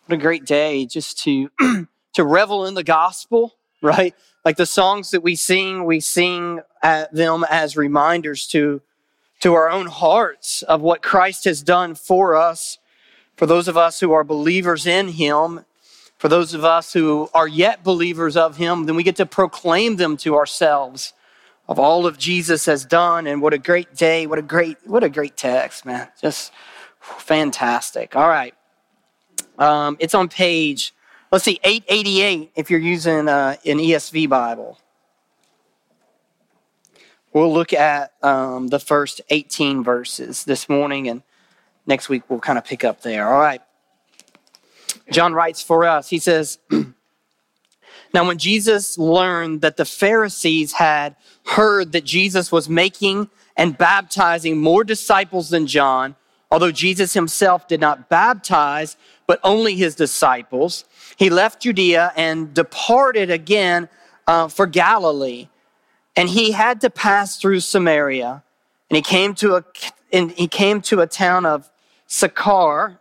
What a great day just to to revel in the gospel, right? Like the songs that we sing them as reminders to our own hearts of what Christ has done for us, for those of us who are believers in Him, for those of us who are yet believers of Him. Then we get to proclaim them to ourselves of all of Jesus has done. And what a great day! What a great text, man! Just fantastic. All right. It's on page, 888 if you're using an ESV Bible. We'll look at the first 18 verses this morning, and next week we'll kind of pick up there. All right. John writes for us. He says, "Now when Jesus learned that the Pharisees had heard that Jesus was making and baptizing more disciples than John, although Jesus himself did not baptize, but only his disciples, he left Judea and departed again for Galilee. And he had to pass through Samaria. And he came to a town of Sychar.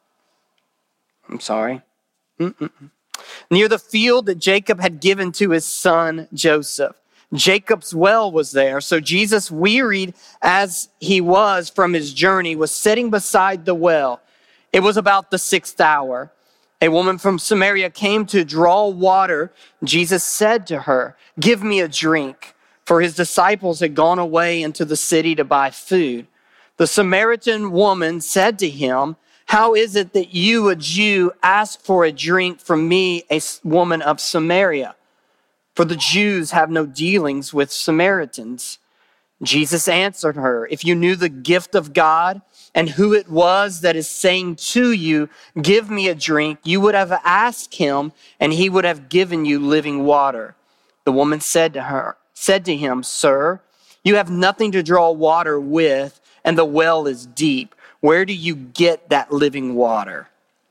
Near the field that Jacob had given to his son Joseph. Jacob's well was there. So Jesus, wearied as he was from his journey, was sitting beside the well. It was about the 6th hour. A woman from Samaria came to draw water. Jesus said to her, 'Give me a drink,' for his disciples had gone away into the city to buy food. The Samaritan woman said to him, 'How is it that you, a Jew, ask for a drink from me, a woman of Samaria? For the Jews have no dealings with Samaritans.' Jesus answered her, 'If you knew the gift of God and who it was that is saying to you, "Give me a drink," you would have asked him, and he would have given you living water.' The woman said to him, 'Sir, you have nothing to draw water with, and the well is deep. Where do you get that living water?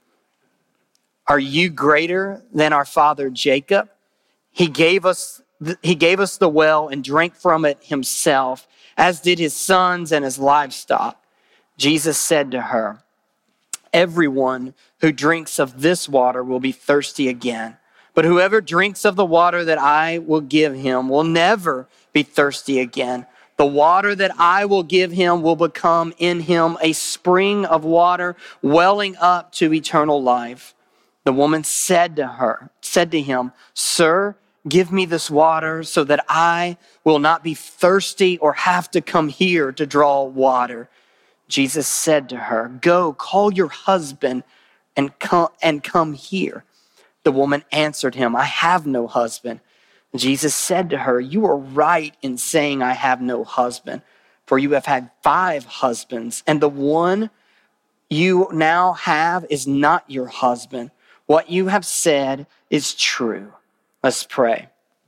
Are you greater than our father Jacob? He gave us the well and drank from it himself, as did his sons and his livestock.' Jesus said to her, 'Everyone who drinks of this water will be thirsty again. But whoever drinks of the water that I will give him will never be thirsty again. The water that I will give him will become in him a spring of water welling up to eternal life.' The woman said to him, 'Sir, give me this water so that I will not be thirsty or have to come here to draw water.' Jesus said to her, 'Go, call your husband and come here.' The woman answered him, 'I have no husband.' Jesus said to her, 'You are right in saying I have no husband, for you have had 5 husbands, and the one you now have is not your husband. What you have said is true.'" Let's pray.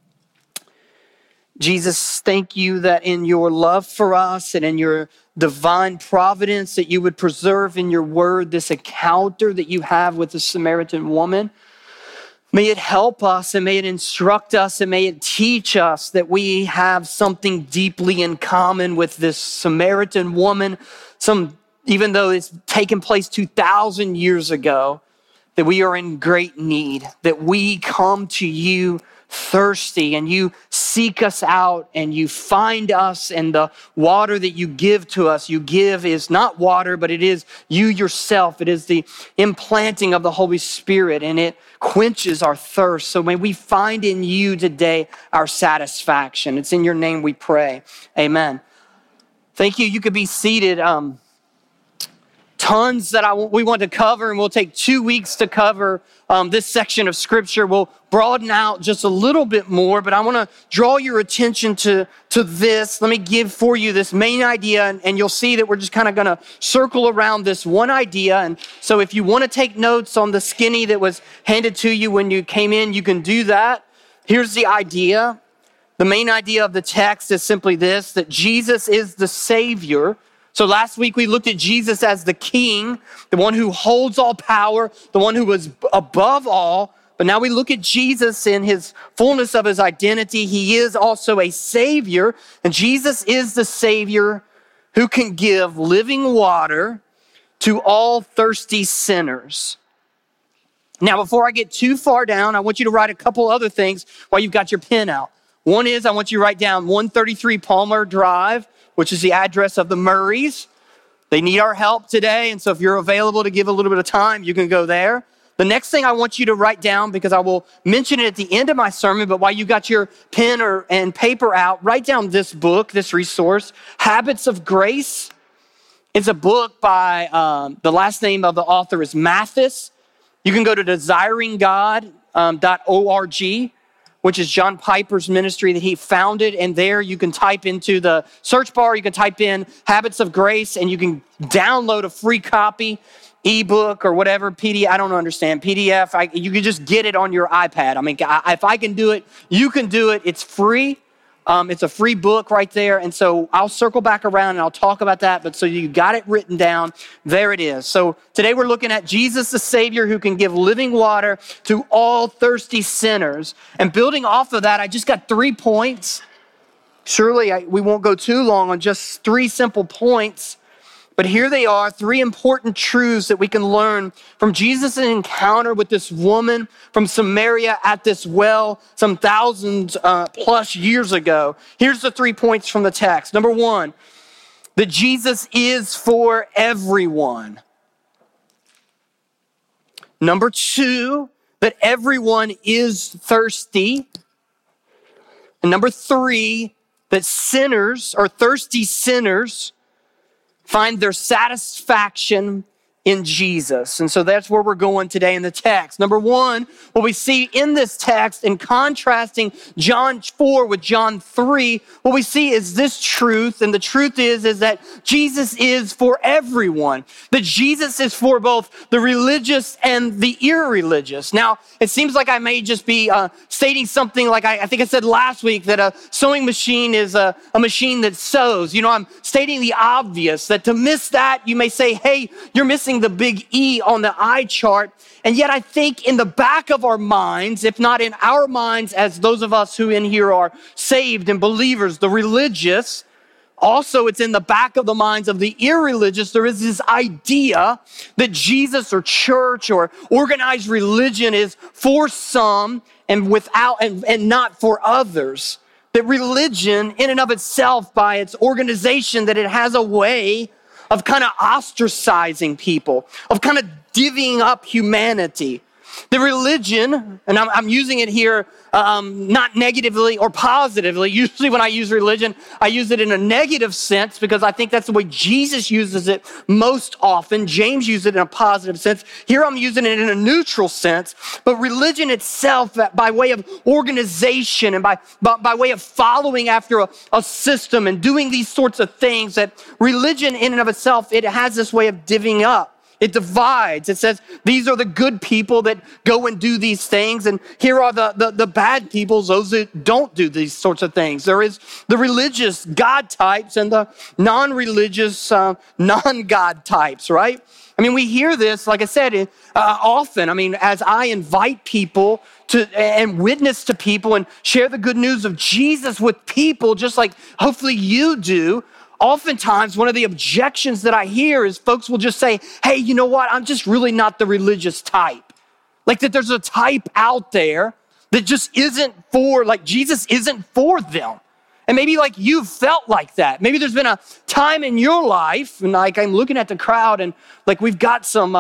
Jesus, thank you that in your love for us and in your divine providence that you would preserve in your word this encounter that you have with the Samaritan woman. May it help us and may it instruct us and may it teach us that we have something deeply in common with this Samaritan woman, even though it's taken place 2,000 years ago, that we are in great need, that we come to you thirsty and you seek us out and you find us, and the water that you give to us, you give is not water, but it is you yourself. It is the implanting of the Holy Spirit, and it quenches our thirst. So may we find in you today our satisfaction. It's in your name we pray. Amen. Thank you. You could be seated. Tons that we want to cover, and we'll take 2 weeks to cover this section of Scripture. We'll broaden out just a little bit more, but I want to draw your attention to this. Let me give for you this main idea, and you'll see that we're just kind of going to circle around this one idea. And so if you want to take notes on the skinny that was handed to you when you came in, you can do that. Here's the idea. The main idea of the text is simply this, that Jesus is the Savior. So last week we looked at Jesus as the King, the one who holds all power, the one who was above all. But now we look at Jesus in his fullness of his identity. He is also a Savior, and Jesus is the Savior who can give living water to all thirsty sinners. Now, before I get too far down, I want you to write a couple other things while you've got your pen out. One is I want you to write down 133 Palmer Drive, which is the address of the Murrays. They need our help today, and so if you're available to give a little bit of time, you can go there. The next thing I want you to write down, because I will mention it at the end of my sermon, but while you got your pen and paper out, write down this book, this resource, Habits of Grace. It's a book by, the last name of the author is Mathis. You can go to desiringgod.org, which is John Piper's ministry that he founded. And there you can type into the search bar, you can type in Habits of Grace, and you can download a free copy, ebook or whatever, PDF, I don't understand, PDF. You can just get it on your iPad. I mean, if I can do it, you can do it. It's free. It's a free book right there. And so I'll circle back around and I'll talk about that. But so you got it written down. There it is. So today we're looking at Jesus, the Savior, who can give living water to all thirsty sinners. And building off of that, I just got 3 points. Surely we won't go too long on just 3 simple points. But here they are, 3 important truths that we can learn from Jesus' encounter with this woman from Samaria at this well some thousands plus years ago. Here's the 3 points from the text. Number 1, that Jesus is for everyone. Number 2, that everyone is thirsty. And number 3, that sinners or thirsty sinners find their satisfaction in Jesus. And so that's where we're going today in the text. Number 1, what we see in this text in contrasting John 4 with John 3, what we see is this truth. And the truth is that Jesus is for everyone. That Jesus is for both the religious and the irreligious. Now, it seems like I may just be stating something like I think I said last week that a sewing machine is a machine that sews. You know, I'm stating the obvious, that to miss that, you may say, hey, you're missing the big E on the eye chart. And yet I think in the back of our minds, if not in our minds as those of us who in here are saved and believers, the religious, also it's in the back of the minds of the irreligious, there is this idea that Jesus or church or organized religion is for some and without and not for others. That religion in and of itself, by its organization, that it has a way of kind of ostracizing people, of kind of divvying up humanity. The religion, and I'm using it here not negatively or positively. Usually when I use religion, I use it in a negative sense because I think that's the way Jesus uses it most often. James uses it in a positive sense. Here I'm using it in a neutral sense. But religion itself, by way of organization and by way of following after a system and doing these sorts of things, that religion in and of itself, it has this way of divvying up. It divides. It says, these are the good people that go and do these things. And here are the bad people, those that don't do these sorts of things. There is the religious God types and the non-religious non-God types, right? I mean, we hear this, like I said, often. I mean, as I invite people to and witness to people and share the good news of Jesus with people, just like hopefully you do, oftentimes, one of the objections that I hear is folks will just say, hey, you know what? I'm just really not the religious type. Like that there's a type out there that just isn't for, like Jesus isn't for them. And maybe like you've felt like that. Maybe there's been a time in your life, and like I'm looking at the crowd, and like we've got some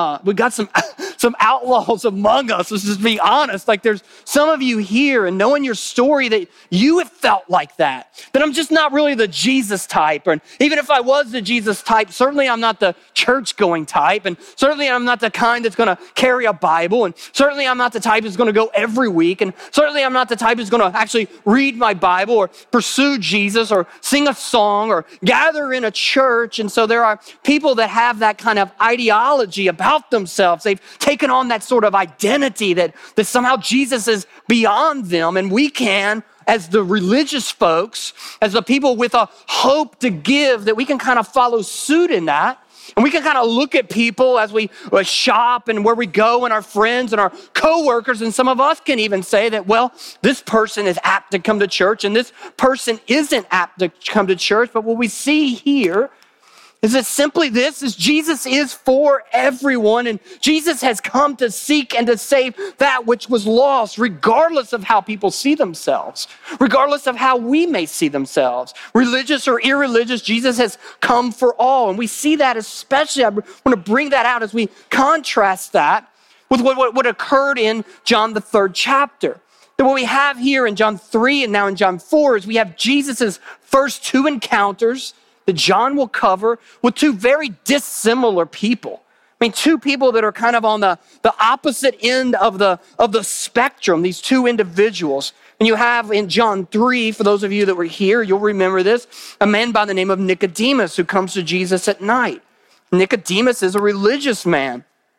some outlaws among us. Let's just be honest. Like there's some of you here, and knowing your story, that you have felt like that. That I'm just not really the Jesus type. And even if I was the Jesus type, certainly I'm not the church-going type, and certainly I'm not the kind that's going to carry a Bible, and certainly I'm not the type that's going to go every week, and certainly I'm not the type that's going to actually read my Bible or pursue Jesus or sing a song or gather in a church. And so there are people that have that kind of ideology about themselves. They've taken on that sort of identity that somehow Jesus is beyond them. And we can, as the religious folks, as the people with a hope to give, that we can kind of follow suit in that. And we can kind of look at people as we shop and where we go and our friends and our coworkers. And some of us can even say that, well, this person is apt to come to church and this person isn't apt to come to church. But what we see here Is it simply this? Is Jesus is for everyone, and Jesus has come to seek and to save that which was lost, regardless of how people see themselves, regardless of how we may see themselves, religious or irreligious. Jesus has come for all, and we see that especially. I want to bring that out as we contrast that with what occurred in John the 3rd chapter. That what we have here in John 3 and now in John 4 is we have Jesus's first two encounters that John will cover with two very dissimilar people. I mean, two people that are kind of on the opposite end of the spectrum, these two individuals. And you have in John 3, for those of you that were here, you'll remember this, a man by the name of Nicodemus who comes to Jesus at night. Nicodemus is a religious man.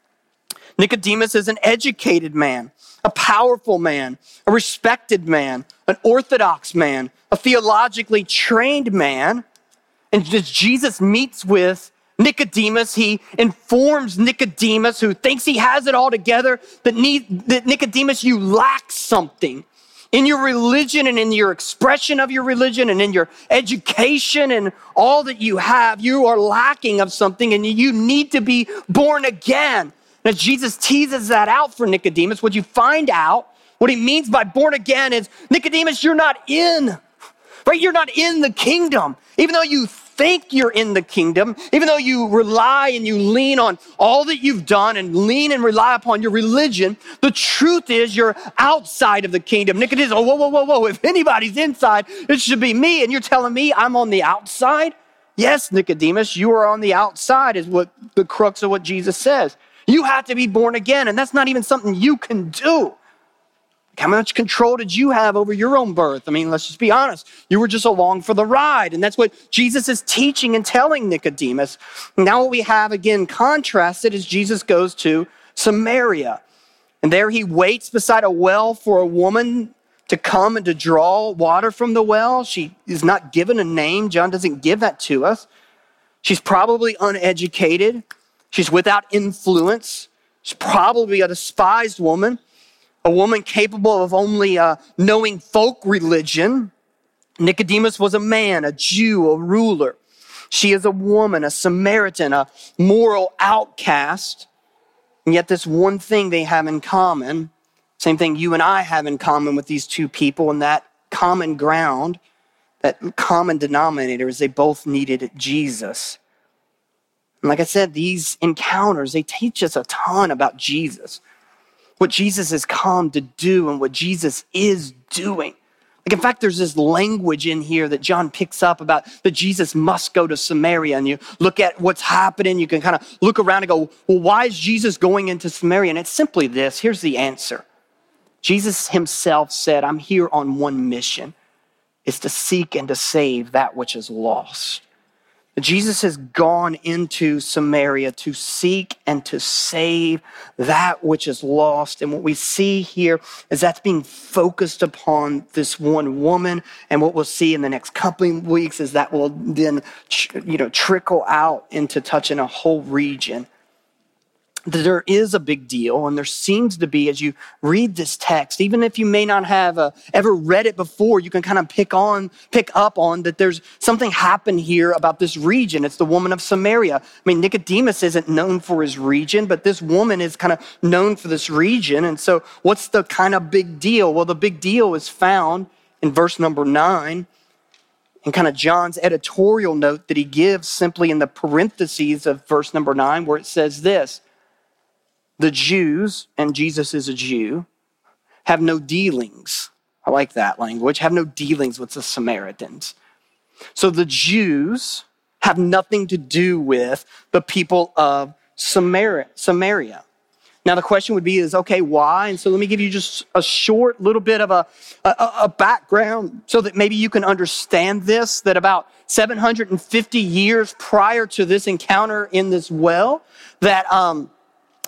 Nicodemus is an educated man, a powerful man, a respected man, an orthodox man, a theologically trained man. And as Jesus meets with Nicodemus, he informs Nicodemus, who thinks he has it all together, that Nicodemus, you lack something in your religion and in your expression of your religion and in your education and all that you have. You are lacking of something and you need to be born again. And as Jesus teases that out for Nicodemus, what you find out, what he means by born again is, Nicodemus, you're not in, right? You're not in the kingdom. Even though you think you're in the kingdom, even though you rely and you lean on all that you've done and lean and rely upon your religion, the truth is you're outside of the kingdom. Nicodemus, oh, whoa. If anybody's inside, it should be me. And you're telling me I'm on the outside? Yes, Nicodemus, you are on the outside is what the crux of what Jesus says. You have to be born again. And that's not even something you can do. How much control did you have over your own birth? I mean, let's just be honest. You were just along for the ride. And that's what Jesus is teaching and telling Nicodemus. Now what we have again contrasted is Jesus goes to Samaria. And there he waits beside a well for a woman to come and to draw water from the well. She is not given a name. John doesn't give that to us. She's probably uneducated. She's without influence. She's probably a despised woman. A woman capable of only knowing folk religion. Nicodemus was a man, a Jew, a ruler. She is a woman, a Samaritan, a moral outcast. And yet this one thing they have in common, same thing you and I have in common with these two people, and that common ground, that common denominator is they both needed Jesus. And like I said, these encounters, they teach us a ton about Jesus. What Jesus has come to do and what Jesus is doing. Like, in fact, there's this language in here that John picks up about that Jesus must go to Samaria. And you look at what's happening, you can kind of look around and go, well, why is Jesus going into Samaria? And it's simply this. Here's the answer. Jesus himself said, I'm here on one mission. It's to seek and to save that which is lost. Jesus has gone into Samaria to seek and to save that which is lost. And what we see here is that's being focused upon this one woman. And what we'll see in the next couple of weeks is that will then, trickle out into touching a whole region. There is a big deal, and there seems to be, as you read this text, even if you may not have ever read it before, you can kind of pick up on that there's something happened here about this region. It's the woman of Samaria. I mean, Nicodemus isn't known for his region, but this woman is kind of known for this region. And so what's the kind of big deal? Well, the big deal is found in verse number 9. And kind of John's editorial note that he gives simply in the parentheses of verse number 9, where it says this: the Jews, and Jesus is a Jew, have no dealings. I like that language. Have no dealings with the Samaritans. So the Jews have nothing to do with the people of Samaria. Now the question would be okay, why? And so let me give you just a short little bit of a background so that maybe you can understand this, that about 750 years prior to this encounter in this well, that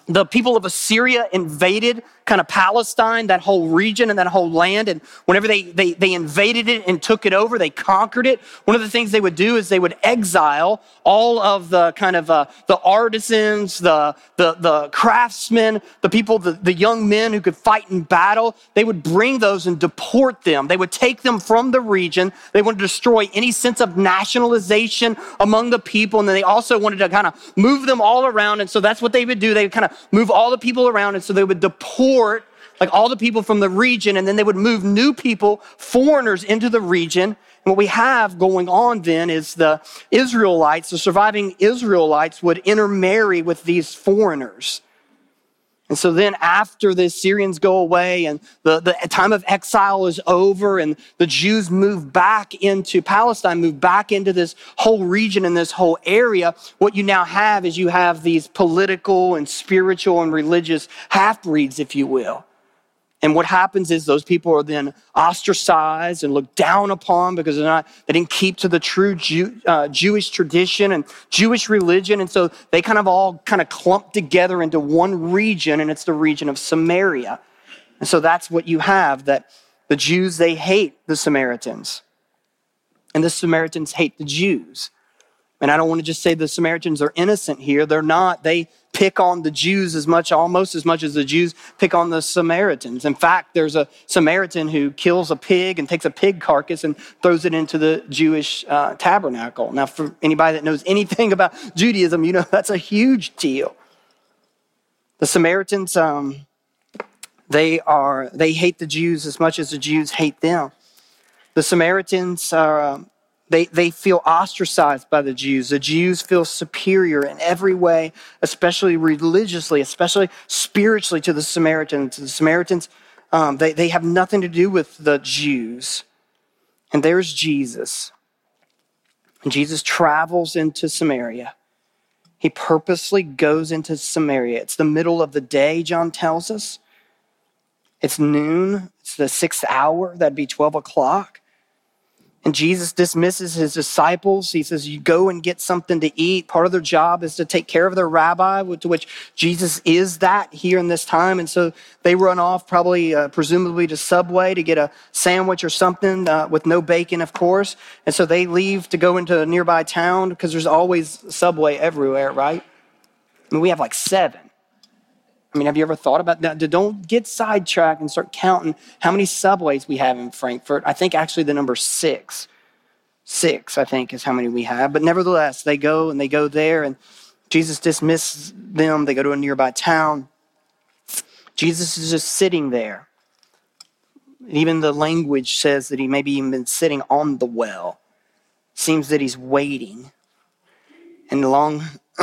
the people of Assyria invaded kind of Palestine, that whole region and that whole land. And whenever they invaded it and took it over, they conquered it. One of the things they would do is they would exile all of the kind of the artisans, the craftsmen, the people, the young men who could fight in battle. They would bring those and deport them. They would take them from the region. They wanted to destroy any sense of nationalization among the people. And then they also wanted to kind of move them all around. And so that's what they would do. They would kind of move all the people around. And so they would deport like all the people from the region, and then they would move new people, foreigners, into the region. And what we have going on then is the Israelites, the surviving Israelites, would intermarry with these foreigners. And so then after the Assyrians go away and the time of exile is over and the Jews move back into Palestine, move back into this whole region and this whole area, what you now have is you have these political and spiritual and religious half-breeds, if you will. And what happens is those people are then ostracized and looked down upon because they didn't keep to the true Jewish tradition and Jewish religion. And so they kind of clump together into one region, and it's the region of Samaria. And so that's what you have, that the Jews, they hate the Samaritans. And the Samaritans hate the Jews. And I don't want to just say the Samaritans are innocent here. They're not. They pick on the Jews almost as much as the Jews pick on the Samaritans. In fact, there's a Samaritan who kills a pig and takes a pig carcass and throws it into the Jewish tabernacle. Now, for anybody that knows anything about Judaism, you know that's a huge deal. The Samaritans, they hate the Jews as much as the Jews hate them. The Samaritans are... They feel ostracized by the Jews. The Jews feel superior in every way, especially religiously, especially spiritually to the Samaritans. The Samaritans, they have nothing to do with the Jews. And there's Jesus. And Jesus travels into Samaria. He purposely goes into Samaria. It's the middle of the day, John tells us. It's noon. It's the 6th hour. That'd be 12 o'clock. And Jesus dismisses his disciples. He says, you go and get something to eat. Part of their job is to take care of their rabbi, to which Jesus is that here in this time. And so they run off probably, presumably to Subway to get a sandwich or something with no bacon, of course. And so they leave to go into a nearby town because there's always Subway everywhere, right? I mean, we have like 7. I mean, have you ever thought about that? Don't get sidetracked and start counting how many Subways we have in Frankfurt. I think actually the number 6. 6, I think, is how many we have. But nevertheless, they go there, and Jesus dismisses them. They go to a nearby town. Jesus is just sitting there. Even the language says that he maybe even been sitting on the well. Seems that he's waiting. And along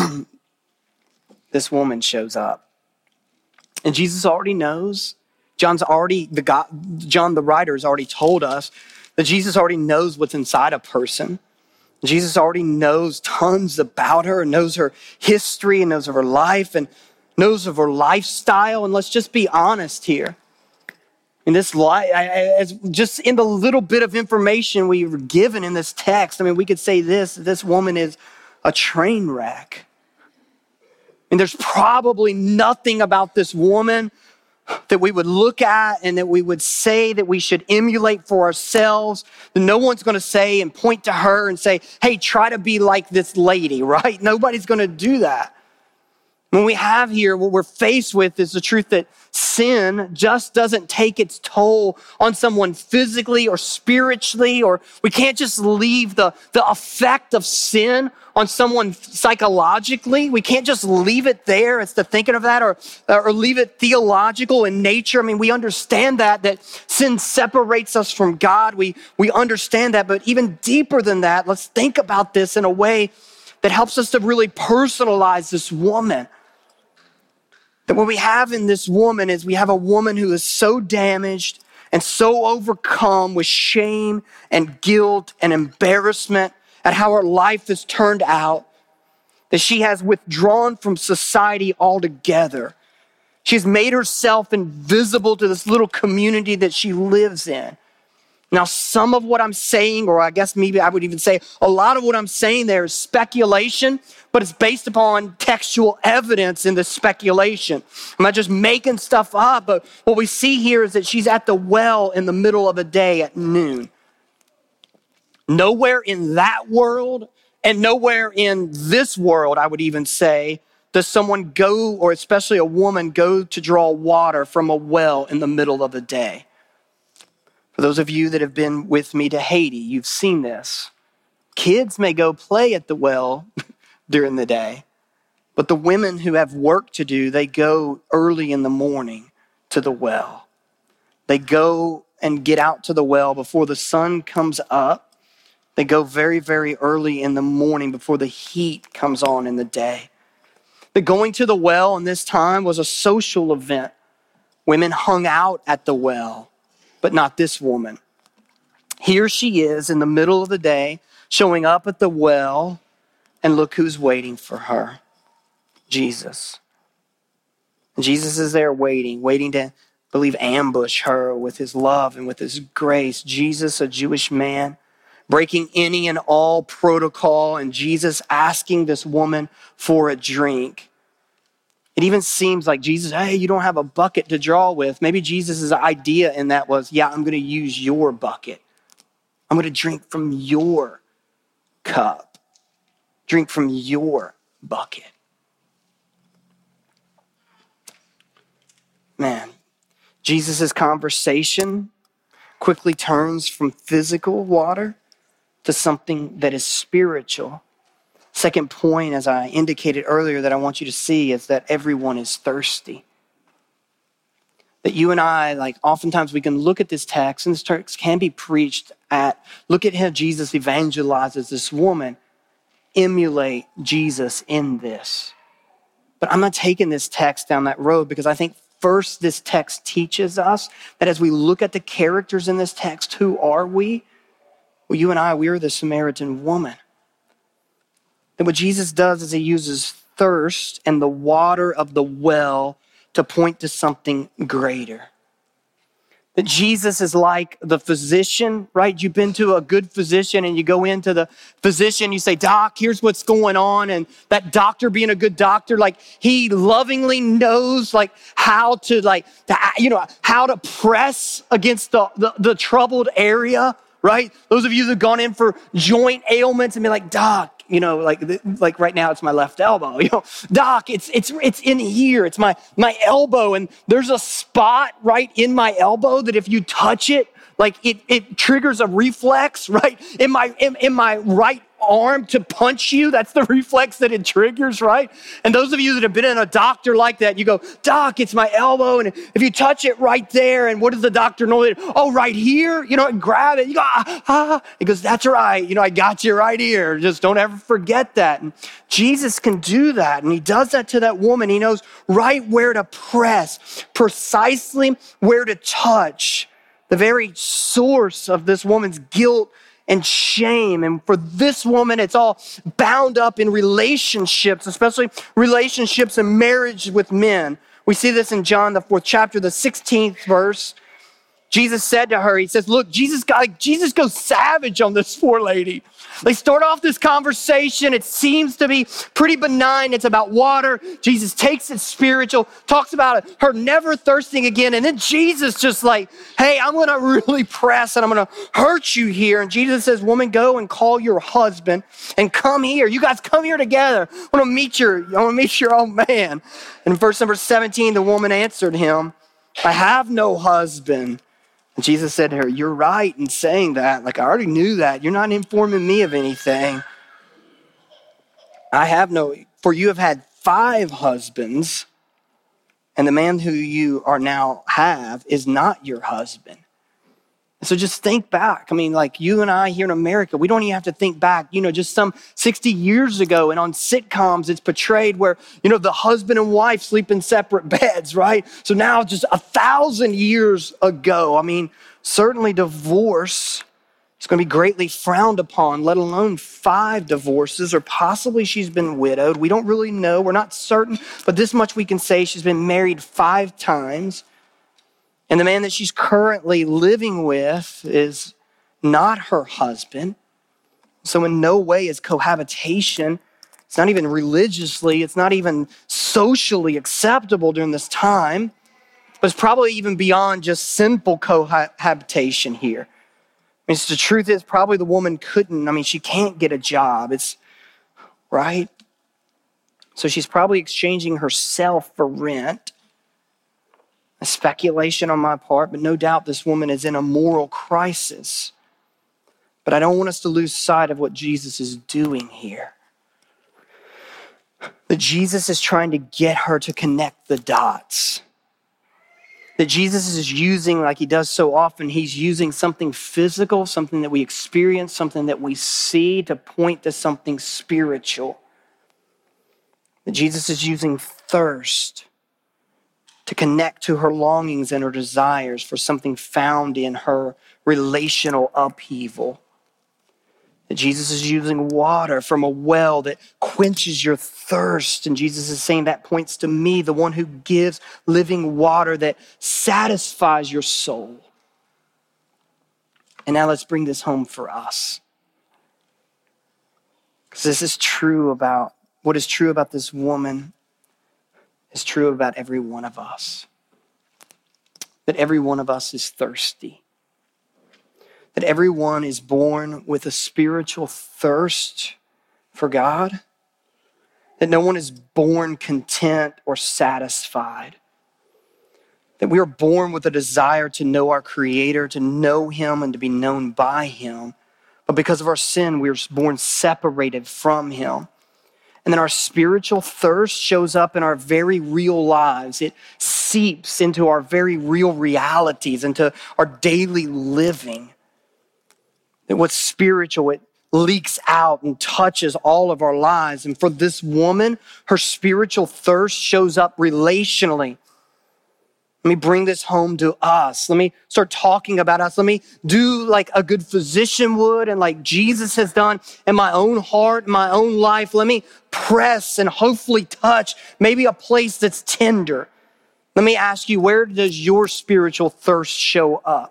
this woman shows up. And Jesus already knows. John the writer has already told us that Jesus already knows what's inside a person. Jesus already knows tons about her and knows her history and knows of her life and knows of her lifestyle. And let's just be honest here. In this life, just in the little bit of information we were given in this text, I mean, we could say this woman is a train wreck. And there's probably nothing about this woman that we would look at and that we would say that we should emulate for ourselves. No one's going to say and point to her and say, hey, try to be like this lady, right? Nobody's going to do that. When we have here, what we're faced with is the truth that sin just doesn't take its toll on someone physically or spiritually, or we can't just leave the effect of sin on someone psychologically. We can't just leave it there as to thinking of that or leave it theological in nature. I mean, we understand that sin separates us from God. We understand that, but even deeper than that, let's think about this in a way that helps us to really personalize this woman. That what we have in this woman is we have a woman who is so damaged and so overcome with shame and guilt and embarrassment at how her life has turned out that she has withdrawn from society altogether. She's made herself invisible to this little community that she lives in. Now, some of what I'm saying, or I guess maybe I would even say a lot of what I'm saying there is speculation, but it's based upon textual evidence in the speculation. I'm not just making stuff up, but what we see here is that she's at the well in the middle of the day at noon. Nowhere in that world and nowhere in this world, I would even say, does someone go, or especially a woman, go to draw water from a well in the middle of the day. For those of you that have been with me to Haiti, you've seen this. Kids may go play at the well during the day, but the women who have work to do, they go early in the morning to the well. They go and get out to the well before the sun comes up. They go very, very early in the morning before the heat comes on in the day. But going to the well in this time was a social event. Women hung out at the well, but not this woman. Here she is in the middle of the day, showing up at the well, and look who's waiting for her. Jesus. And Jesus is there waiting to, believe, ambush her with his love and with his grace. Jesus, a Jewish man, breaking any and all protocol, and Jesus asking this woman for a drink. It even seems like Jesus, hey, you don't have a bucket to draw with. Maybe Jesus' idea in that was, yeah, I'm going to use your bucket. I'm going to drink from your cup. Drink from your bucket. Man, Jesus' conversation quickly turns from physical water to something that is spiritual. Second point, as I indicated earlier, that I want you to see is that everyone is thirsty. That you and I, oftentimes we can look at this text, and this text can be preached at, look at how Jesus evangelizes this woman, emulate Jesus in this. But I'm not taking this text down that road because I think first this text teaches us that as we look at the characters in this text, who are we? Well, you and I, we are the Samaritan woman. And what Jesus does is he uses thirst and the water of the well to point to something greater. That Jesus is like the physician, right? You've been to a good physician and you go into the physician, you say, doc, here's what's going on. And that doctor being a good doctor, he lovingly knows how to how to press against the troubled area, right? Those of you that have gone in for joint ailments and be like, doc, like right now it's my left elbow. Doc, it's in here. It's my elbow, and there's a spot right in my elbow that if you touch it, it triggers a reflex, right? In my right arm to punch you. That's the reflex that it triggers, right? And those of you that have been in a doctor like that, you go, doc, it's my elbow. And if you touch it right there, and what does the doctor know? Oh, right here, and grab it. You go, He goes, that's right. I got you right here. Just don't ever forget that. And Jesus can do that. And he does that to that woman. He knows right where to press, precisely where to touch. The very source of this woman's guilt and shame. And for this woman, it's all bound up in relationships, especially relationships and marriage with men. We see this in John, the 4th chapter, the 16th verse. Jesus said to her, he says, look, Jesus goes savage on this poor lady. They start off this conversation. It seems to be pretty benign. It's about water. Jesus takes it spiritual, talks about her never thirsting again. And then Jesus just hey, I'm going to really press and I'm going to hurt you here. And Jesus says, woman, go and call your husband and come here. You guys come here together. I want to meet your old man. And in verse number 17, the woman answered him, I have no husband. And Jesus said to her, you're right in saying that. I already knew that. You're not informing me of anything. For you have had 5 husbands, and the man who you are now have is not your husband. So just think back. You and I here in America, we don't even have to think back, just some 60 years ago. And on sitcoms, it's portrayed where, the husband and wife sleep in separate beds, right? So now just 1,000 years ago, certainly divorce is going to be greatly frowned upon, let alone 5 divorces, or possibly she's been widowed. We don't really know. We're not certain, but this much we can say: she's been married 5 times. And the man that she's currently living with is not her husband. So in no way is cohabitation, it's not even religiously, it's not even socially acceptable during this time. But it's probably even beyond just simple cohabitation here. The truth is probably the woman she can't get a job. Right? So she's probably exchanging herself for rent. A speculation on my part, but no doubt this woman is in a moral crisis. But I don't want us to lose sight of what Jesus is doing here. That Jesus is trying to get her to connect the dots. That Jesus is using, like he does so often, he's using something physical, something that we experience, something that we see to point to something spiritual. That Jesus is using thirst to connect to her longings and her desires for something found in her relational upheaval. That Jesus is using water from a well that quenches your thirst. And Jesus is saying that points to me, the one who gives living water that satisfies your soul. And now let's bring this home for us. Because this is true about, what is true about this woman is true about every one of us. That every one of us is thirsty. That everyone is born with a spiritual thirst for God. That no one is born content or satisfied. That we are born with a desire to know our Creator, to know Him and to be known by Him. But because of our sin, we are born separated from Him. And then our spiritual thirst shows up in our very real lives. It seeps into our very real realities, into our daily living. That what's spiritual, it leaks out and touches all of our lives. And for this woman, her spiritual thirst shows up relationally. Let me bring this home to us. Let me start talking about us. Let me do like a good physician would and like Jesus has done in my own heart, my own life. Let me press and hopefully touch maybe a place that's tender. Let me ask you, where does your spiritual thirst show up?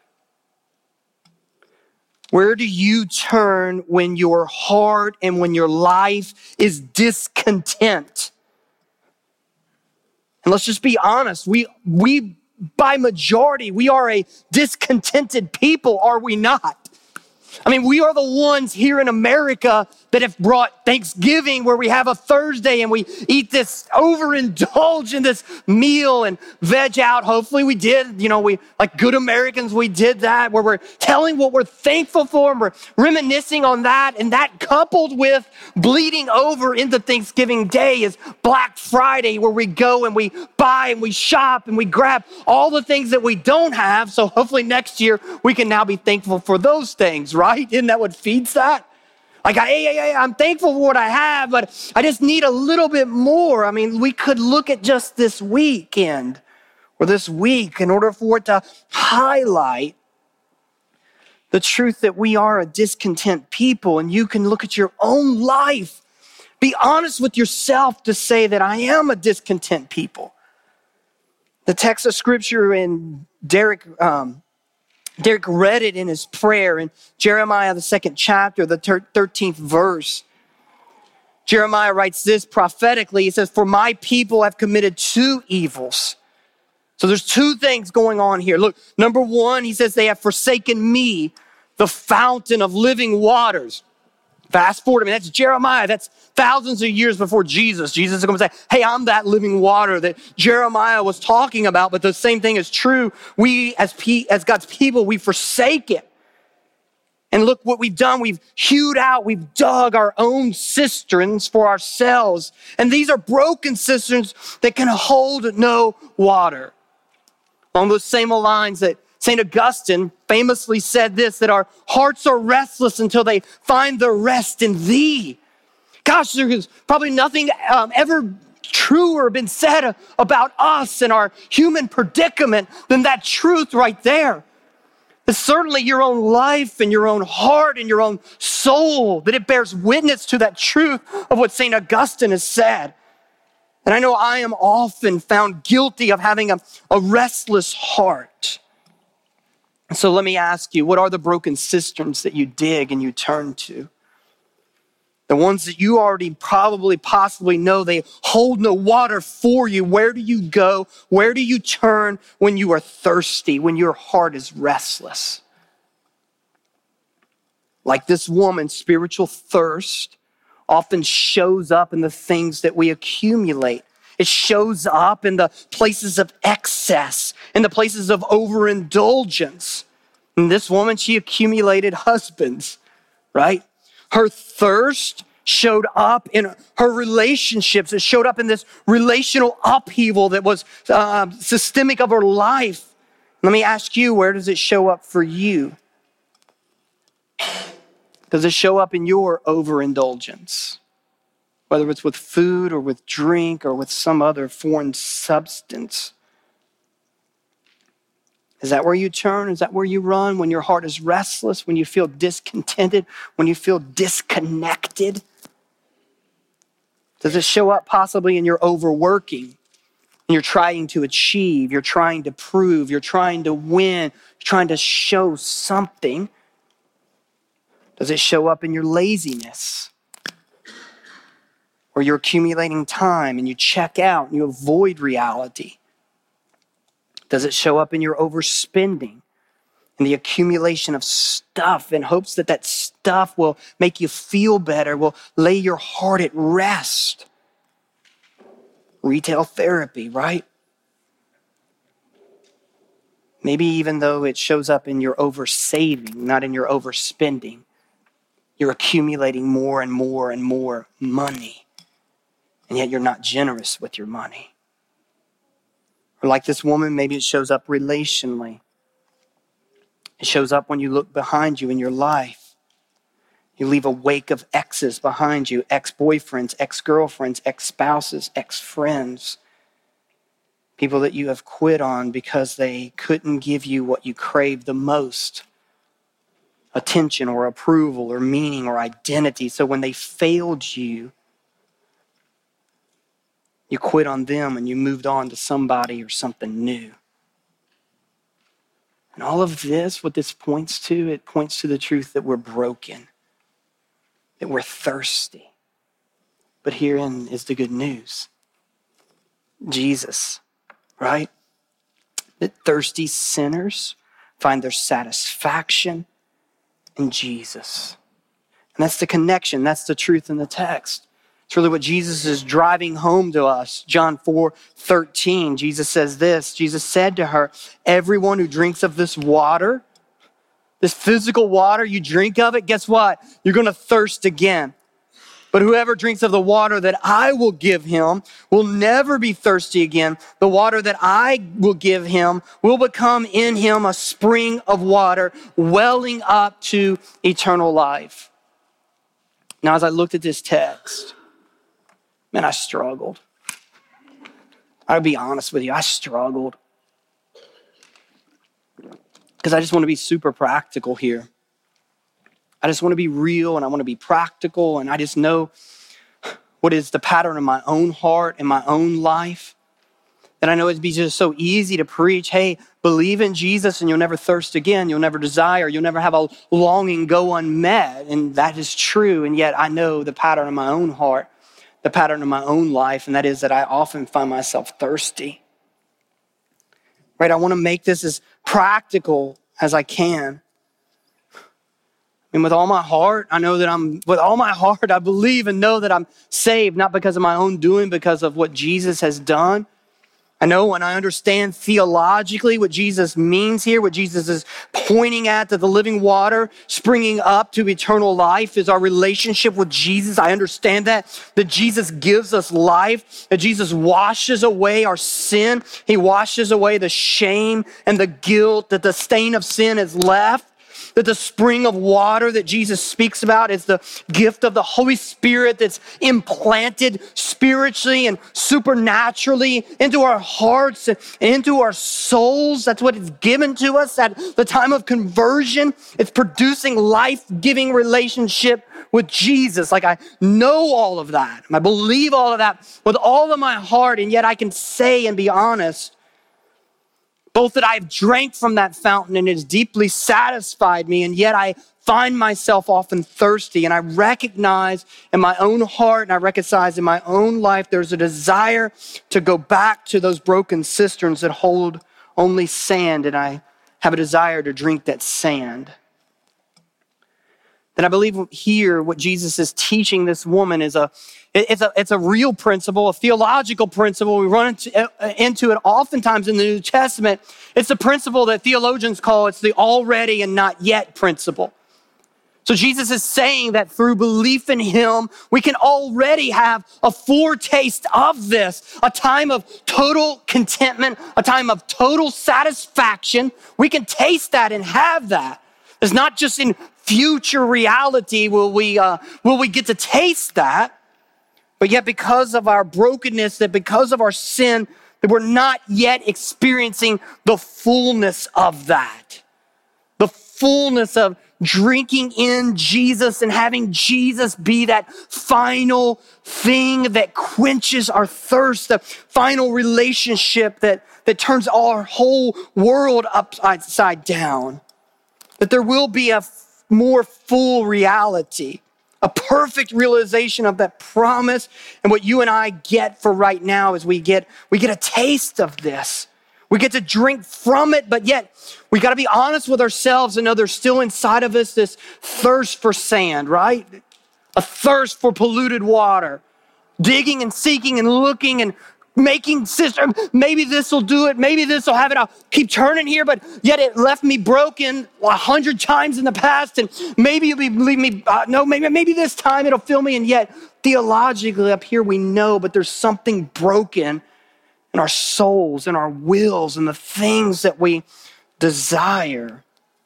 Where do you turn when your heart and when your life is discontent? And let's just be honest, we by majority, we are a discontented people, are we not? We are the ones here in America that have brought Thanksgiving where we have a Thursday and we eat this, overindulge in this meal and veg out. Hopefully we did, we like good Americans, we did that where we're telling what we're thankful for and we're reminiscing on that. And that coupled with bleeding over into Thanksgiving Day is Black Friday where we go and we buy and we shop and we grab all the things that we don't have. So hopefully next year we can now be thankful for those things, right? Isn't that what feeds that? Like, I'm thankful for what I have, but I just need a little bit more. We could look at just this weekend or this week in order for it to highlight the truth that we are a discontent people. And you can look at your own life. Be honest with yourself to say that I am a discontent people. The text of scripture in Derek read it in his prayer in Jeremiah, the 2nd chapter, the 13th verse. Jeremiah writes this prophetically. He says, for my people have committed 2 evils. So there's 2 things going on here. Look, number 1, he says, they have forsaken me, the fountain of living waters. Fast forward, that's Jeremiah. That's thousands of years before Jesus. Jesus is going to say, hey, I'm that living water that Jeremiah was talking about. But the same thing is true. We as God's people, we forsake it. And look what we've done. We've hewed out, we've dug our own cisterns for ourselves. And these are broken cisterns that can hold no water. On those same lines that St. Augustine famously said this, that our hearts are restless until they find their rest in thee. Gosh, there's probably nothing ever truer been said about us and our human predicament than that truth right there. That certainly your own life and your own heart and your own soul, that it bears witness to that truth of what St. Augustine has said. And I know I am often found guilty of having a restless heart. So let me ask you, what are the broken cisterns that you dig and you turn to? The ones that you already probably possibly know they hold no water for you. Where do you go? Where do you turn when you are thirsty, when your heart is restless? Like this woman, spiritual thirst often shows up in the things that we accumulate. It shows up in the places of excess, in the places of overindulgence. And this woman, she accumulated husbands, right? Her thirst showed up in her relationships. It showed up in this relational upheaval that was systemic of her life. Let me ask you, where does it show up for you? Does it show up in your overindulgence? Whether it's with food or with drink or with some other foreign substance. Is that where you turn? Is that where you run when your heart is restless, when you feel discontented, when you feel disconnected? Does it show up possibly in your overworking? And you're trying to achieve, you're trying to prove, you're trying to win, you're trying to show something? Does it show up in your laziness? Where you're accumulating time and you check out and you avoid reality? Does it show up in your overspending and the accumulation of stuff in hopes that that stuff will make you feel better, will lay your heart at rest? Retail therapy, right? Maybe even though it shows up in your oversaving, not in your overspending, you're accumulating more and more and more money, and yet you're not generous with your money. Or like this woman, maybe it shows up relationally. It shows up when you look behind you in your life. You leave a wake of exes behind you, ex-boyfriends, ex-girlfriends, ex-spouses, ex-friends. People that you have quit on because they couldn't give you what you craved the most. Attention or approval or meaning or identity. So when they failed you, you quit on them and you moved on to somebody or something new. And all of this, what this points to, it points to the truth that we're broken, that we're thirsty. But herein is the good news. Jesus, right? That thirsty sinners find their satisfaction in Jesus. And that's the connection. That's the truth in the text. It's really what Jesus is driving home to us. John 4:13, Jesus says this. Jesus said to her, everyone who drinks of this water, this physical water, you drink of it, guess what? You're going to thirst again. But whoever drinks of the water that I will give him will never be thirsty again. The water that I will give him will become in him a spring of water welling up to eternal life. Now, as I looked at this text, man, I struggled. I'll be honest with you, I struggled. Because I just want to be super practical here. I just want to be real and I want to be practical, and I just know what is the pattern of my own heart and my own life. And I know it'd be just so easy to preach, hey, believe in Jesus and you'll never thirst again. You'll never desire. You'll never have a longing go unmet. And that is true. And yet I know the pattern of my own heart, the pattern of my own life, and that is that I often find myself thirsty. Right? I want to make this as practical as I can. And with all my heart, I know that I believe and know that I'm saved, not because of my own doing, because of what Jesus has done. I know and I understand theologically what Jesus means here, what Jesus is pointing at, that the living water springing up to eternal life is our relationship with Jesus. I understand that Jesus gives us life, that Jesus washes away our sin. He washes away the shame and the guilt that the stain of sin has left. That the spring of water that Jesus speaks about is the gift of the Holy Spirit that's implanted spiritually and supernaturally into our hearts and into our souls. That's what is given to us at the time of conversion. It's producing life-giving relationship with Jesus. Like I know all of that. I believe all of that with all of my heart. And yet I can say and be honest, both that I've drank from that fountain and it has deeply satisfied me. And yet I find myself often thirsty. And I recognize in my own heart and I recognize in my own life, there's a desire to go back to those broken cisterns that hold only sand. And I have a desire to drink that sand. Then I believe here what Jesus is teaching this woman is it's a real principle, a theological principle. We run into it oftentimes in the New Testament. It's a principle that theologians call it's the already and not yet principle. So Jesus is saying that through belief in him, we can already have a foretaste of this, a time of total contentment, a time of total satisfaction. We can taste that and have that. It's not just in future reality will we get to taste that, but yet because of our brokenness, that because of our sin, that we're not yet experiencing the fullness of that. The fullness of drinking in Jesus and having Jesus be that final thing that quenches our thirst, the final relationship that turns our whole world upside down. That there will be a more full reality, a perfect realization of that promise. And what you and I get for right now is we get a taste of this. We get to drink from it, but yet we got to be honest with ourselves and know there's still inside of us this thirst for sand, right? A thirst for polluted water, digging and seeking and looking and making cisterns. Maybe this will do it. Maybe this will have it. I'll keep turning here, but yet it left me broken 100 times in the past. And maybe you'll leave me. No, maybe this time it'll fill me. And yet theologically up here we know, but there's something broken in our souls and our wills and the things that we desire.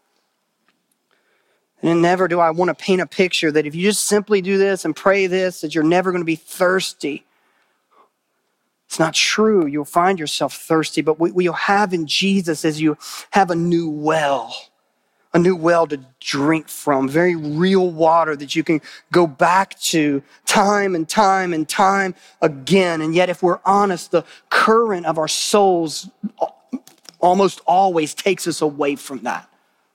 And never do I want to paint a picture that if you just simply do this and pray this, that you're never going to be thirsty. It's not true. You'll find yourself thirsty, but what you'll have in Jesus is you have a new well to drink from, very real water that you can go back to time and time and time again. And yet, if we're honest, the current of our souls almost always takes us away from that.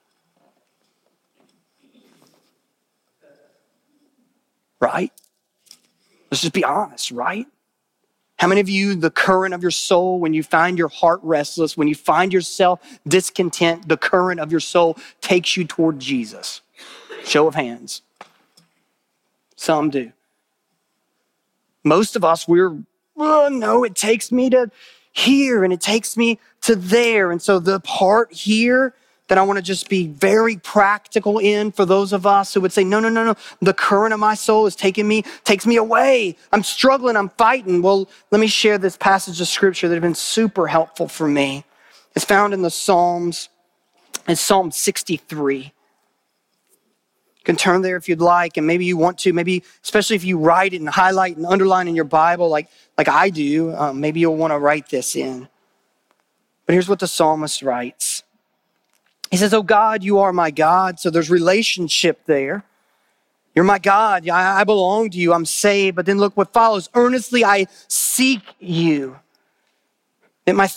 Right? Let's just be honest, right? How many of you, the current of your soul, when you find your heart restless, when you find yourself discontent, the current of your soul takes you toward Jesus? Show of hands. Some do. Most of us, no, it takes me to here and it takes me to there. And so the part here that I want to just be very practical in for those of us who would say, no. The current of my soul is takes me away. I'm struggling, I'm fighting. Well, let me share this passage of scripture that has been super helpful for me. It's found in the Psalms. It's Psalm 63. You can turn there if you'd like, and maybe you want to, maybe especially if you write it and highlight and underline in your Bible like I do, maybe you'll want to write this in. But here's what the psalmist writes. He says, "Oh God, you are my God." So there's relationship there. You're my God. I belong to you. I'm saved. But then look what follows. "Earnestly I seek you." That my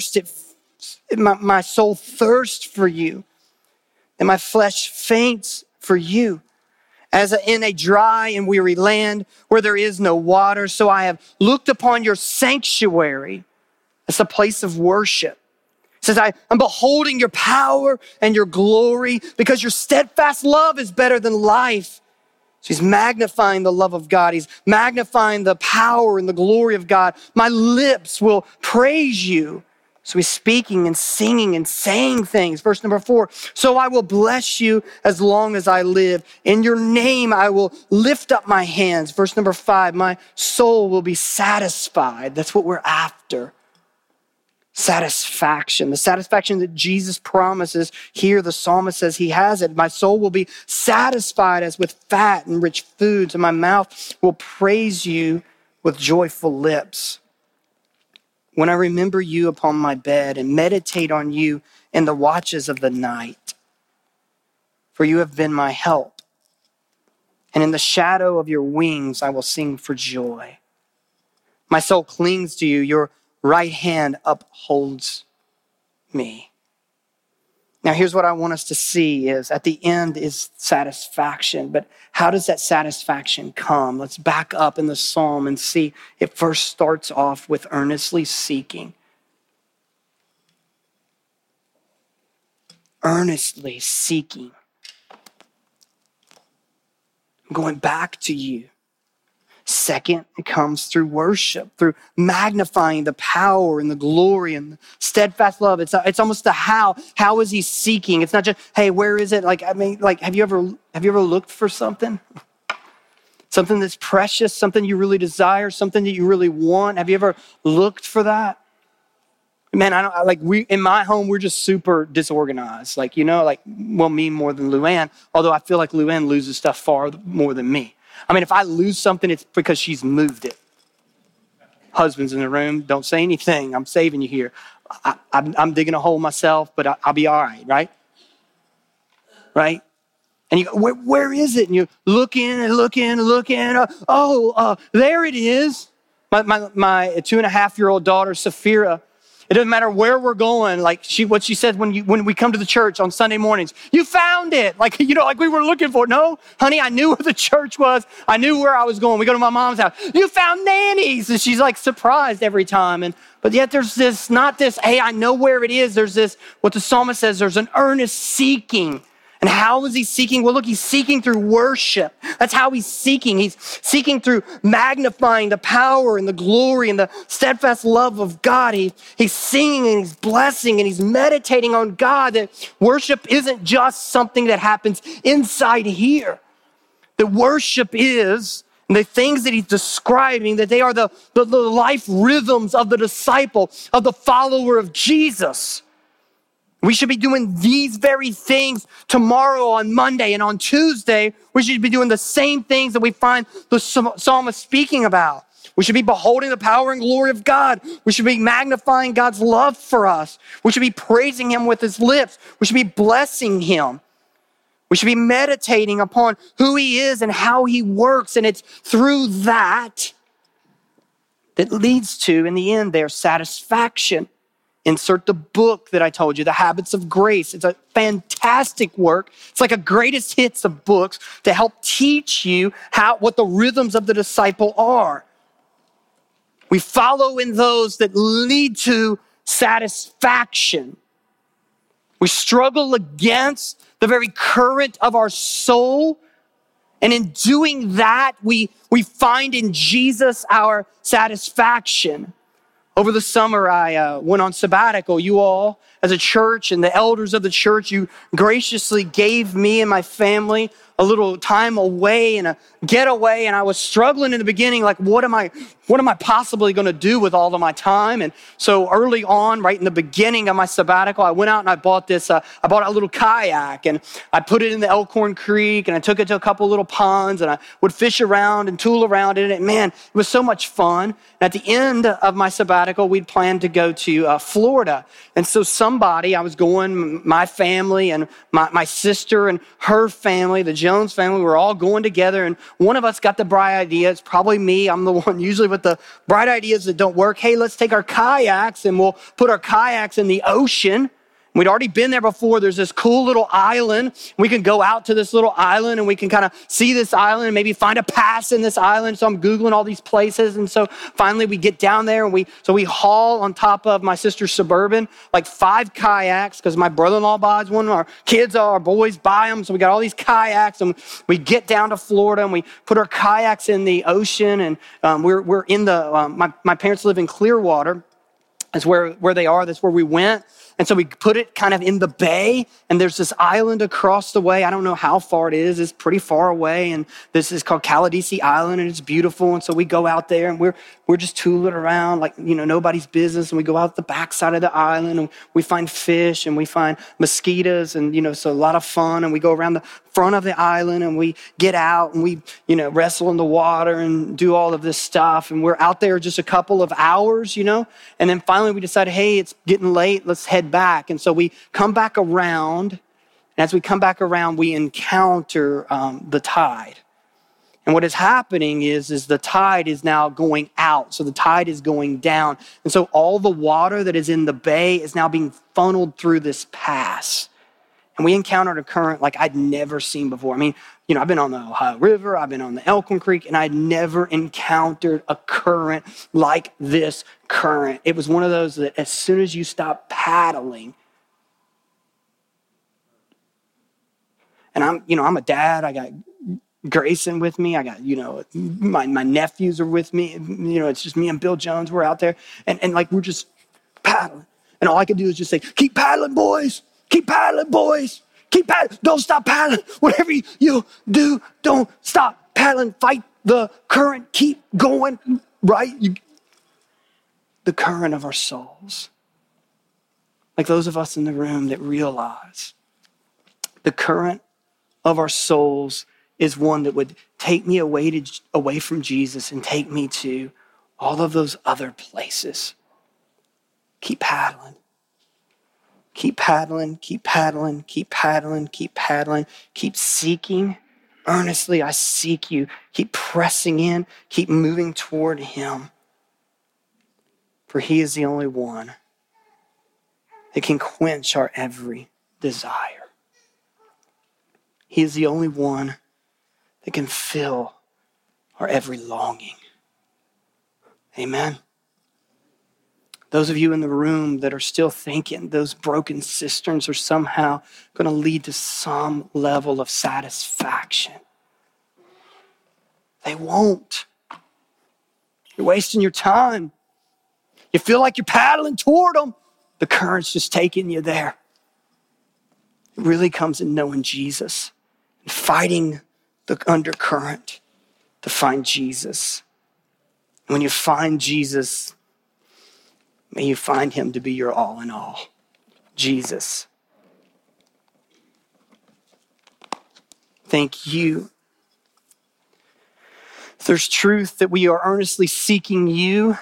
soul thirsts for you. And my flesh faints for you. As in a dry and weary land where there is no water. So I have looked upon your sanctuary as a place of worship. It says, I'm beholding your power and your glory because your steadfast love is better than life. So he's magnifying the love of God. He's magnifying the power and the glory of God. My lips will praise you. So he's speaking and singing and saying things. Verse number 4, "So I will bless you as long as I live. In your name I will lift up my hands." Verse number 5, "My soul will be satisfied." That's what we're after. Satisfaction, the satisfaction that Jesus promises here. The psalmist says he has it. "My soul will be satisfied as with fat and rich foods, and my mouth will praise you with joyful lips. When I remember you upon my bed and meditate on you in the watches of the night, for you have been my help. And in the shadow of your wings, I will sing for joy. My soul clings to you. Your right hand upholds me. Now, here's what I want us to see is at the end is satisfaction. But how does that satisfaction come? Let's back up in the psalm and see it first starts off with earnestly seeking. Earnestly seeking. I'm going back to you. Second, it comes through worship, through magnifying the power and the glory and the steadfast love. It's almost the how. How is he seeking? It's not just, hey, where is it? Have you ever looked for something? Something that's precious, something you really desire, something that you really want. Have you ever looked for that? Man, in my home, we're just super disorganized. Me more than Luann, although I feel like Luann loses stuff far more than me. I mean, if I lose something, it's because she's moved it. Husbands in the room, don't say anything. I'm saving you here. I'm digging a hole myself, but I'll be all right, right? Right? And you go, where is it? And you look in and look in and look in. There it is. My 2.5-year-old daughter, Saphira, it doesn't matter where we're going. What she says when we come to the church on Sunday mornings, you found it. Like we were looking for it. No, honey, I knew where the church was. I knew where I was going. We go to my mom's house. You found Nanny's. And she's surprised every time. But yet there's this, not this, hey, I know where it is. There's this, what the psalmist says, there's an earnest seeking. And how is he seeking? Well, look, he's seeking through worship. That's how he's seeking. He's seeking through magnifying the power and the glory and the steadfast love of God. He's singing and he's blessing and he's meditating on God. That worship isn't just something that happens inside here. That worship is, and the things that he's describing, that they are the life rhythms of the disciple, of the follower of Jesus. We should be doing these very things tomorrow on Monday, and on Tuesday, we should be doing the same things that we find the psalmist speaking about. We should be beholding the power and glory of God. We should be magnifying God's love for us. We should be praising him with his lips. We should be blessing him. We should be meditating upon who he is and how he works, and it's through that leads to, in the end, their satisfaction. Insert the book that I told you, The Habits of Grace. It's a fantastic work. It's like a greatest hits of books to help teach you what the rhythms of the disciple are. We follow in those that lead to satisfaction. We struggle against the very current of our soul. And in doing that, we find in Jesus our satisfaction. Over the summer, I went on sabbatical. You all, as a church and the elders of the church, you graciously gave me and my family a little time away and a getaway. And I was struggling in the beginning, what am I possibly going to do with all of my time? And so early on, right in the beginning of my sabbatical, I went out and I bought a little kayak, and I put it in the Elkhorn Creek, and I took it to a couple little ponds, and I would fish around and tool around in it. And man, it was so much fun. And at the end of my sabbatical, we'd planned to go to Florida. And so I was going, my family and my sister and her family, the Jones family, we were all going together. And one of us got the bright idea. It's probably me. I'm the one usually with the bright ideas that don't work. Hey, let's take our kayaks and we'll put our kayaks in the ocean. We'd already been there before. There's this cool little island. We can go out to this little island and we can kind of see this island and maybe find a pass in this island. So I'm Googling all these places. And so finally we get down there and we haul on top of my sister's Suburban, 5 kayaks, because my brother-in-law buys one. Our kids, our boys buy them. So we got all these kayaks, and we get down to Florida and we put our kayaks in the ocean. And we're in my parents live in Clearwater. That's where they are. That's where we went. And so we put it kind of in the bay, and there's this island across the way. I don't know how far it is. It's pretty far away. And this is called Caladesi Island, and it's beautiful. And so we go out there and we're just tooling around nobody's business. And we go out the backside of the island and we find fish and we find mosquitoes, and, so a lot of fun. And we go around the front of the island and we get out and we, wrestle in the water and do all of this stuff. And we're out there just a couple of hours, and then finally we decided, hey, it's getting late. Let's head back. And so we come back around. And as we come back around, we encounter the tide. And what is happening is the tide is now going out. So the tide is going down. And so all the water that is in the bay is now being funneled through this pass. And we encountered a current like I'd never seen before. I mean, I've been on the Ohio River, I've been on the Elkhorn Creek, and I'd never encountered a current like this current. It was one of those that as soon as you stop paddling, and I'm a dad, I got Grayson with me. I got, my nephews are with me. It's just me and Bill Jones. We're out there. And like, we're just paddling. And all I could do is just say, keep paddling, boys. Keep paddling, boys. Keep paddling. Don't stop paddling. Whatever you do, don't stop paddling. Fight the current. Keep going, right? The current of our souls. Like those of us in the room that realize the current of our souls is one that would take me away from Jesus and take me to all of those other places. Keep paddling. Keep paddling, keep paddling, keep paddling, keep paddling. Keep seeking. Earnestly, I seek you. Keep pressing in. Keep moving toward him. For he is the only one that can quench our every desire. He is the only one that can fill our every longing. Amen. Those of you in the room that are still thinking those broken cisterns are somehow going to lead to some level of satisfaction, they won't. You're wasting your time. You feel like you're paddling toward them. The current's just taking you there. It really comes in knowing Jesus and fighting the undercurrent to find Jesus. When you find Jesus, may you find him to be your all in all. Jesus. Thank you. If there's truth that we are earnestly seeking you,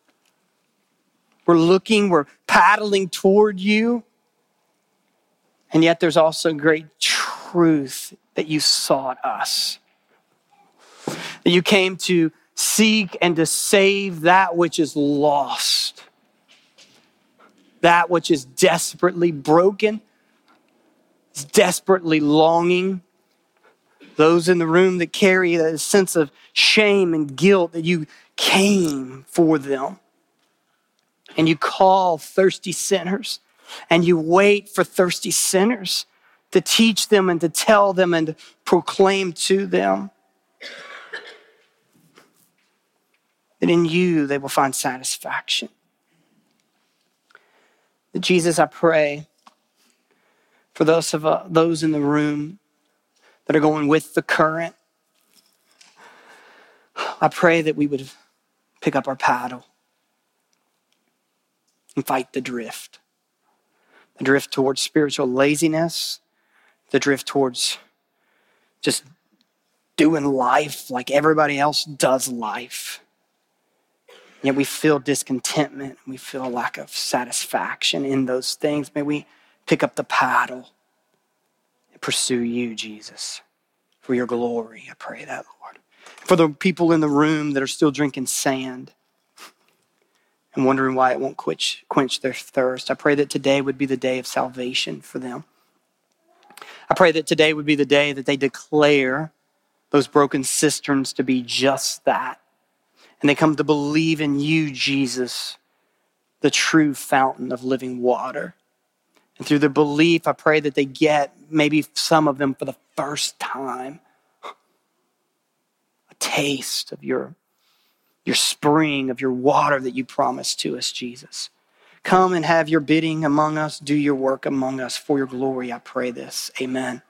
we're paddling toward you. And yet there's also great truth that you sought us. That you came to seek and to save that which is lost. That which is desperately broken, is desperately longing. Those in the room that carry a sense of shame and guilt, that you came for them. And you call thirsty sinners, and you wait for thirsty sinners to teach them and to tell them and to proclaim to them that in you they will find satisfaction. Jesus, I pray for those in the room that are going with the current. I pray that we would pick up our paddle and fight the drift towards spiritual laziness, the drift towards just doing life like everybody else does life. Yet we feel discontentment. We feel a lack of satisfaction in those things. May we pick up the paddle and pursue you, Jesus, for your glory. I pray that, Lord. For the people in the room that are still drinking sand and wondering why it won't quench their thirst, I pray that today would be the day of salvation for them. I pray that today would be the day that they declare those broken cisterns to be just that. And they come to believe in you, Jesus, the true fountain of living water. And through their belief, I pray that they get, maybe some of them for the first time, a taste of your spring, of your water that you promised to us, Jesus. Come and have your bidding among us, do your work among us. For your glory, I pray this. Amen.